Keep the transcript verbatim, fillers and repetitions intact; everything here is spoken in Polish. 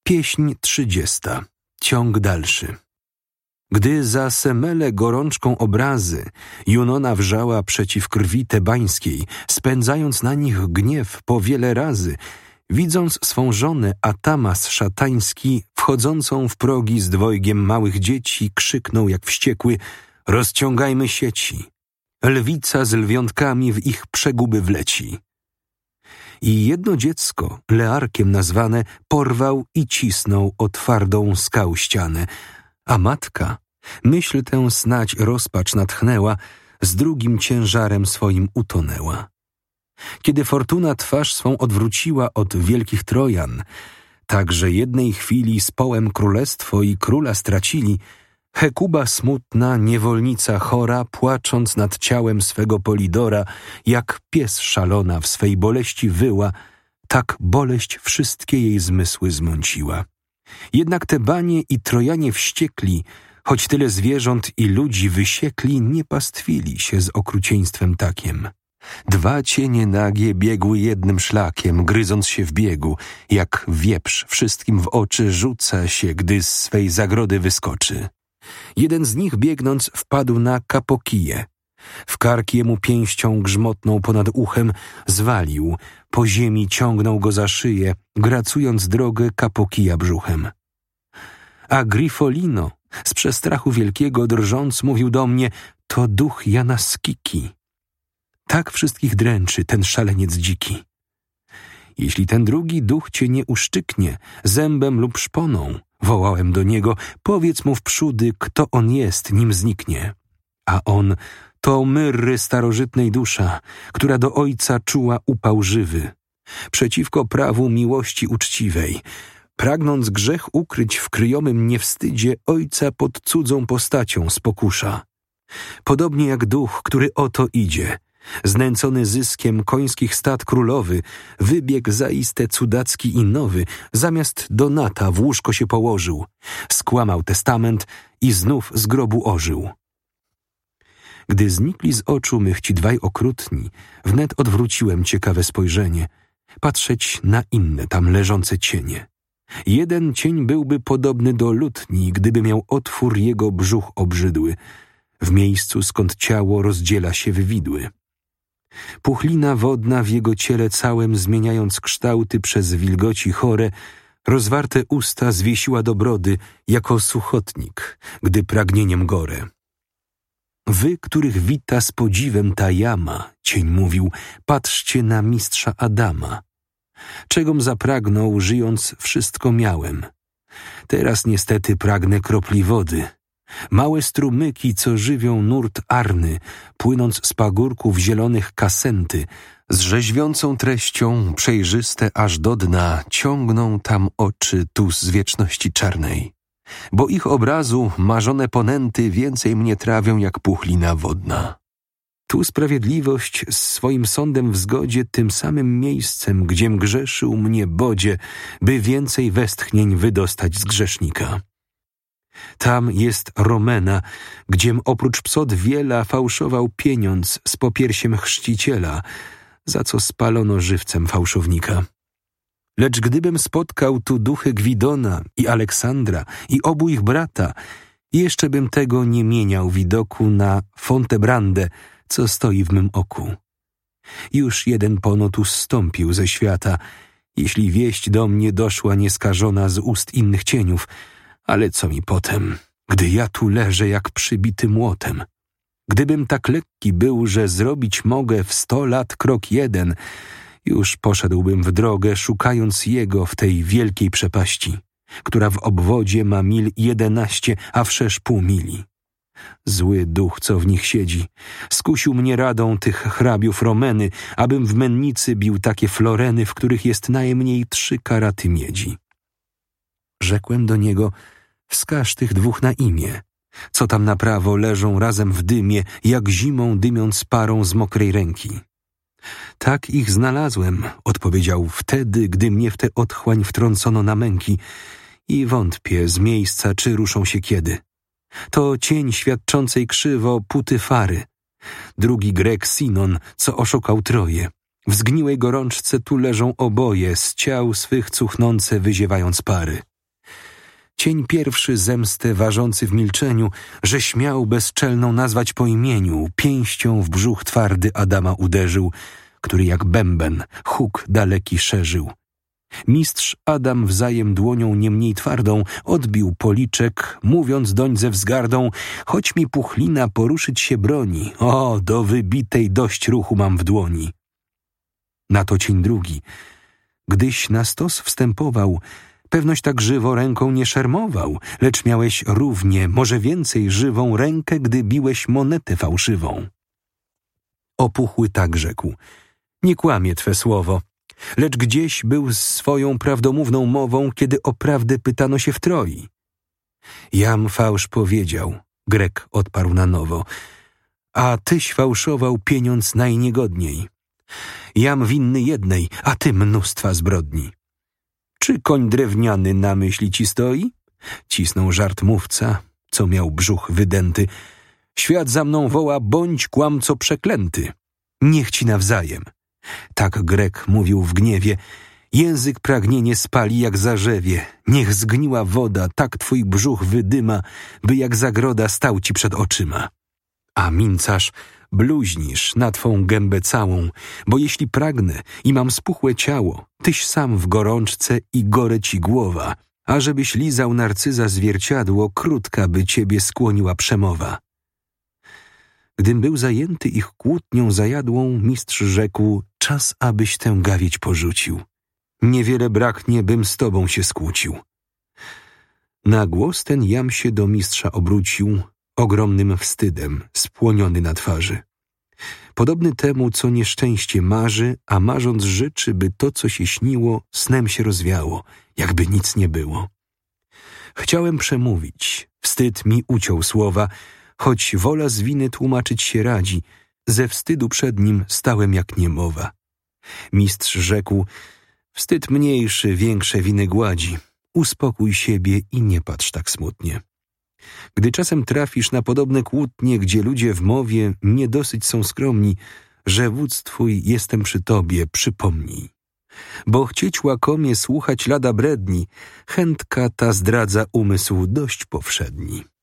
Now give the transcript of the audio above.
Pieśń trzydziesta. Ciąg dalszy. Gdy za Semele gorączką obrazy Junona wrzała przeciw krwi tebańskiej, spędzając na nich gniew po wiele razy, widząc swą żonę Atamas szatański, wchodzącą w progi z dwojgiem małych dzieci, krzyknął jak wściekły: rozciągajmy sieci. Lwica z lwiątkami w ich przeguby wleci. I jedno dziecko, Learkiem nazwane, porwał i cisnął o twardą skał ścianę, a matka, myśl tę snać rozpacz natchnęła, z drugim ciężarem swoim utonęła. Kiedy Fortuna twarz swą odwróciła od wielkich Trojan, tak że jednej chwili z połem królestwo i króla stracili, Hekuba smutna, niewolnica chora, płacząc nad ciałem swego Polidora, jak pies szalona w swej boleści wyła, tak boleść wszystkie jej zmysły zmąciła. Jednak Tebanie i Trojanie wściekli, choć tyle zwierząt i ludzi wysiekli, nie pastwili się z okrucieństwem takiem. Dwa cienie nagie biegły jednym szlakiem, gryząc się w biegu, jak wieprz wszystkim w oczy rzuca się, gdy z swej zagrody wyskoczy. Jeden z nich biegnąc wpadł na Kapokiję. W kark jemu pięścią grzmotną ponad uchem zwalił, po ziemi ciągnął go za szyję, gracując drogę Kapokija brzuchem. A Grifolino, z przestrachu wielkiego drżąc, mówił do mnie: to duch Janaskiki. Tak wszystkich dręczy ten szaleniec dziki. Jeśli ten drugi duch cię nie uszczyknie, zębem lub szponą, wołałem do niego, powiedz mu wprzódy, kto on jest, nim zniknie. A on to Myrry starożytnej dusza, która do ojca czuła upał żywy, przeciwko prawu miłości uczciwej, pragnąc grzech ukryć w kryjomym niewstydzie, ojca pod cudzą postacią spokusza. Podobnie jak duch, który oto idzie, znęcony zyskiem końskich stad królowy, wybiegł zaiste cudacki i nowy, zamiast Donata w łóżko się położył, skłamał testament i znów z grobu ożył. Gdy znikli z oczu mych ci dwaj okrutni, wnet odwróciłem ciekawe spojrzenie, patrzeć na inne tam leżące cienie. Jeden cień byłby podobny do lutni, gdyby miał otwór jego brzuch obrzydły, w miejscu skąd ciało rozdziela się w widły. Puchlina wodna w jego ciele całym, zmieniając kształty przez wilgoci chore, rozwarte usta zwiesiła do brody, jako suchotnik, gdy pragnieniem gore. Wy, których wita z podziwem ta jama, cień mówił, patrzcie na mistrza Adama. Czegom zapragnął, żyjąc, wszystko miałem. Teraz niestety pragnę kropli wody. Małe strumyki, co żywią nurt Arny, płynąc z pagórków zielonych Kasenty, z rzeźwiącą treścią, przejrzyste aż do dna, ciągną tam oczy tu z wieczności czarnej. Bo ich obrazu marzone ponęty więcej mnie trawią jak puchlina wodna. Tu sprawiedliwość z swoim sądem w zgodzie tym samym miejscem, gdziem grzeszył mnie bodzie, by więcej westchnień wydostać z grzesznika. Tam jest Romena, gdziem oprócz psot wiela fałszował pieniądz z popiersiem chrzciciela, za co spalono żywcem fałszownika. Lecz gdybym spotkał tu duchy Gwidona i Aleksandra i obu ich brata, jeszcze bym tego nie mieniał widoku na Fontebrandę, co stoi w mym oku. Już jeden ponotu zstąpił ze świata, jeśli wieść do mnie doszła nieskażona z ust innych cieniów, ale co mi potem, gdy ja tu leżę jak przybity młotem? Gdybym tak lekki był, że zrobić mogę w sto lat krok jeden, już poszedłbym w drogę, szukając jego w tej wielkiej przepaści, która w obwodzie ma mil jedenaście, a wszerz pół mili. Zły duch, co w nich siedzi, skusił mnie radą tych hrabiów Romeny, abym w mennicy bił takie floreny, w których jest najmniej trzy karaty miedzi. Rzekłem do niego: wskaż tych dwóch na imię, co tam na prawo leżą razem w dymie, jak zimą dymiąc parą z mokrej ręki. Tak ich znalazłem, odpowiedział wtedy, gdy mnie w tę otchłań wtrącono na męki, i wątpię z miejsca, czy ruszą się kiedy. To cień świadczącej krzywo Putyfary, drugi Grek Sinon, co oszukał Troję. W zgniłej gorączce tu leżą oboje, z ciał swych cuchnące wyziewając pary. Cień pierwszy zemstę ważący w milczeniu, że śmiał bezczelną nazwać po imieniu, pięścią w brzuch twardy Adama uderzył, który jak bęben huk daleki szerzył. Mistrz Adam wzajem dłonią nie mniej twardą odbił policzek, mówiąc doń ze wzgardą: choć mi puchlina poruszyć się broni, o, do wybitej dość ruchu mam w dłoni. Na to cień drugi: gdyś na stos wstępował, pewność tak żywo ręką nie szermował, lecz miałeś równie, może więcej żywą rękę, gdy biłeś monetę fałszywą. Opuchły tak rzekł: nie kłamie twe słowo, lecz gdzieś był z swoją prawdomówną mową, kiedy o prawdę pytano się w Troi. Jam fałsz powiedział, Grek odparł na nowo, a tyś fałszował pieniądz najniegodniej. Jam winny jednej, a ty mnóstwa zbrodni. Czy koń drewniany na myśli ci stoi? Cisnął żart mówca, co miał brzuch wydęty. Świat za mną woła, bądź kłamco przeklęty. Niech ci nawzajem. Tak Grek mówił w gniewie. Język pragnienie spali jak zarzewie. Niech zgniła woda, tak twój brzuch wydyma, by jak zagroda stał ci przed oczyma. A mincarz, bluźnisz na twą gębę całą, bo jeśli pragnę i mam spuchłe ciało, tyś sam w gorączce i gore ci głowa, a żebyś lizał narcyza zwierciadło, krótka by ciebie skłoniła przemowa. Gdym był zajęty ich kłótnią zajadłą, mistrz rzekł: czas, abyś tę gawieć porzucił. Niewiele braknie, bym z tobą się skłócił. Na głos ten jam się do mistrza obrócił, ogromnym wstydem, spłoniony na twarzy. Podobny temu, co nieszczęście marzy, a marząc życzy, by to, co się śniło, snem się rozwiało, jakby nic nie było. Chciałem przemówić, wstyd mi uciął słowa, choć wola z winy tłumaczyć się radzi, ze wstydu przed nim stałem jak niemowa. Mistrz rzekł: wstyd mniejszy, większe winy gładzi, uspokój siebie i nie patrz tak smutnie. Gdy czasem trafisz na podobne kłótnie, gdzie ludzie w mowie nie dosyć są skromni, że wódz twój jestem przy tobie, przypomnij. Bo chcieć łakomie słuchać lada bredni, chętka ta zdradza umysł dość powszedni.